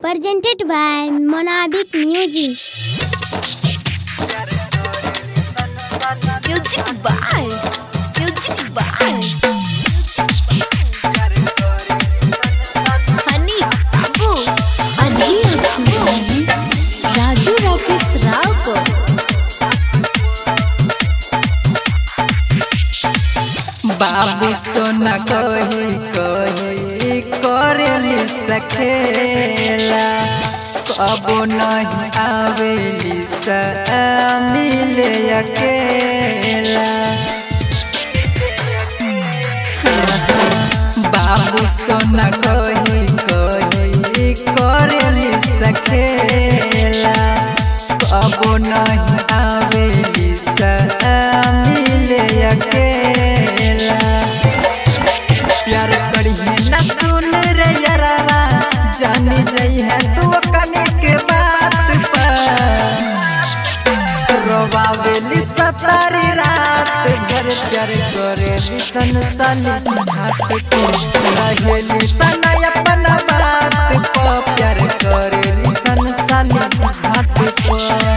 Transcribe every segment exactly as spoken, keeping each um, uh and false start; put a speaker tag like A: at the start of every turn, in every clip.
A: Presented by Monabic Music.
B: Music by Music by Honey Babu
A: अभी आप सुन रहे हैं राजू राकेश राव को।
C: बाबू सोना कही कही करेली सखेला कबो नहीं आवेली सा मिले अकेला। बाबू सोना कही कही करेली सखेला कबो नहीं आवेली सा मिले अकेला। प्यार करी न सुन रे यारा जानी जई है तू कने के बात पर रोवावेली सतारी रात घर प्यार करे सन साली घाट को रहेली सन अपन बात को प्यार करे सन साली घाट को।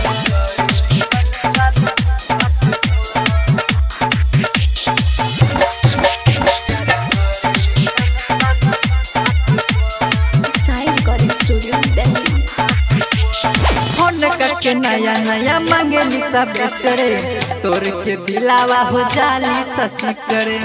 C: के नया नया मांगेली सब बेस्टरे तोर के दिलावा हो जाली ससिकरे।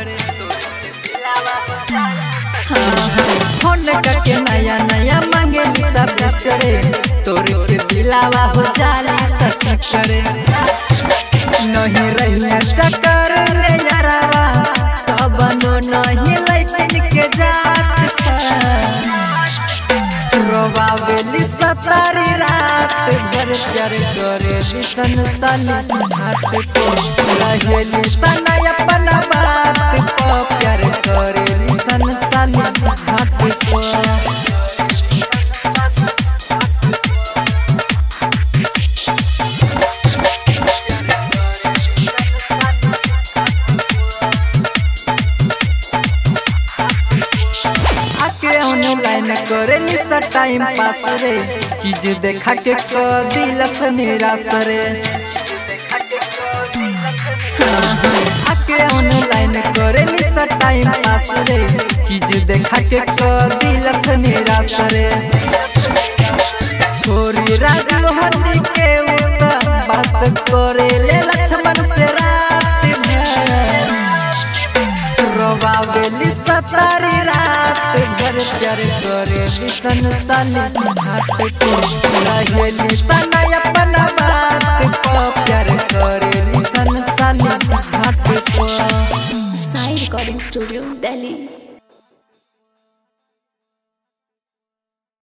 C: फोन करके नया नया मांगेली सब बेस्टरे तोर के दिलावा हो जाली ससिकरे। नहीं रही चक्कर रे यारावा तब नो नहीं लैतिन के जात रोवावेली सतारी रात घर प्यार करेली सन साली घाट को रहेली सन अपन बात को प्यार करेली सन साली घाट को। ऑनलाइन करेली सा टाइम पास रे चीज देखा के क दिलस निराश रे। आके ऑनलाइन करेली सा टाइम पास रे चीज देखा के क दिलस निराश रे। छोरी राजू हल्दी के बात करे ले लक्ष्मण से रात भर रोवावेली सतारी रात घर प्यार करेली सन साली घाट को रहेली सन अपन बात को प्यार करेली सन साली घाट को।
B: Sai Recording Studio, Delhi।